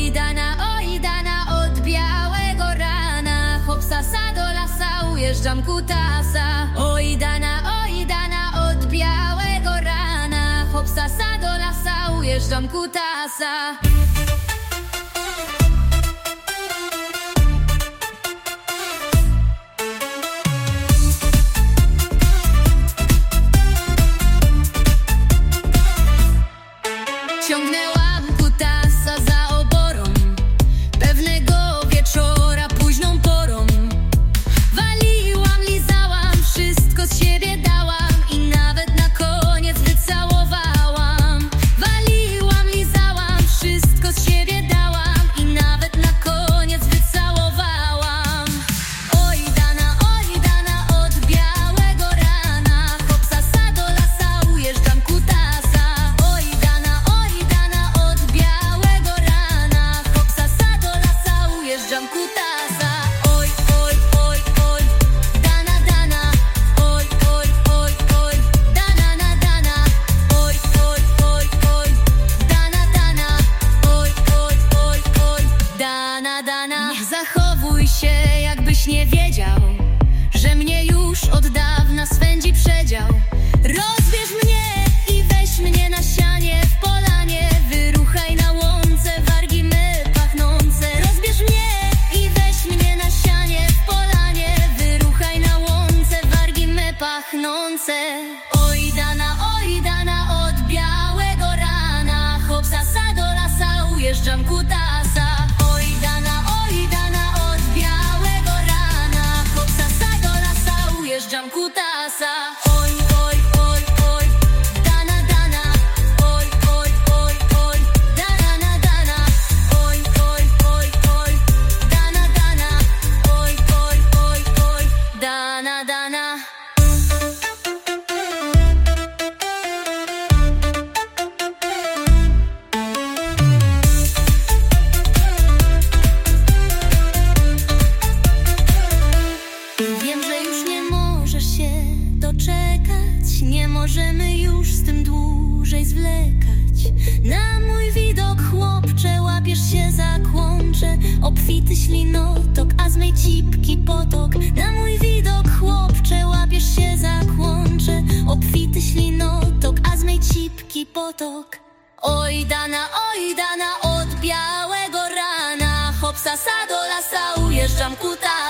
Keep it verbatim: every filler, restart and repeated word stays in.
Oj dana, oj dana, od białego rana, hopsa sa do lasa, ujeżdżam kutasa. Oj dana, oj dana, od białego rana, hopsa sa do lasa, ujeżdżam kutasa. Ciągnęłam kutasa za oborą, pewnego wieczora późną porą. Waliłam, lizałam, wszystko z siebie dałam i nawet na koniec wycałowałam. Waliłam, lizałam, wszystko z siebie dałam i nawet na koniec wycałowałam. Oj dana, oj dana, od białego rana, hopsa sa do lasa, ujeżdżam kutasa. Oj dana, oj dana, od białego rana, hopsa sa do lasa, ujeżdżam kutasa. Oj, oj, oj, oj, dana, dana, oj, oj, oj, oj, dana, na, dana, oj, oj, oj, oj, dana, dana, oj, oj, oj, oj, dana, dana. Zachowuj się, jakbyś nie wiedział, że mnie już od dawna swędzi przedział. Rozbierz mnie i weź mnie na sianie w polanie, wyruchaj na łące wargi me pachnące. Rozbierz mnie i weź mnie na sianie w polanie, wyruchaj na łące wargi me pachnące. Oj dana, oj dana, od białego rana, hopsa sa do lasa, ujeżdżam kutasa. Oj dana, oj dana, od białego rana, hopsa sa do lasa, ujeżdżam kutasa. Oj, oj, oj, oj, dana, dana, oj, oj, oj, oj, dana, na, dana, oj, oj, oj, oj, dana, dana, oj, oj, oj, oj, dana, dana. Wiem, że już nie możesz się doczekać, nie możemy już z tym dłużej zwlekać. Na mój widok, chłopcze, łapiesz się za kłącze, obfity ślinotok, a z mej cipki potok. Na mój widok, chłopcze, łapiesz się za kłącze, obfity ślinotok, a z mej cipki potok. Oj dana, oj dana, od białego rana, hopsa sa do lasa, ujeżdżam kutasa.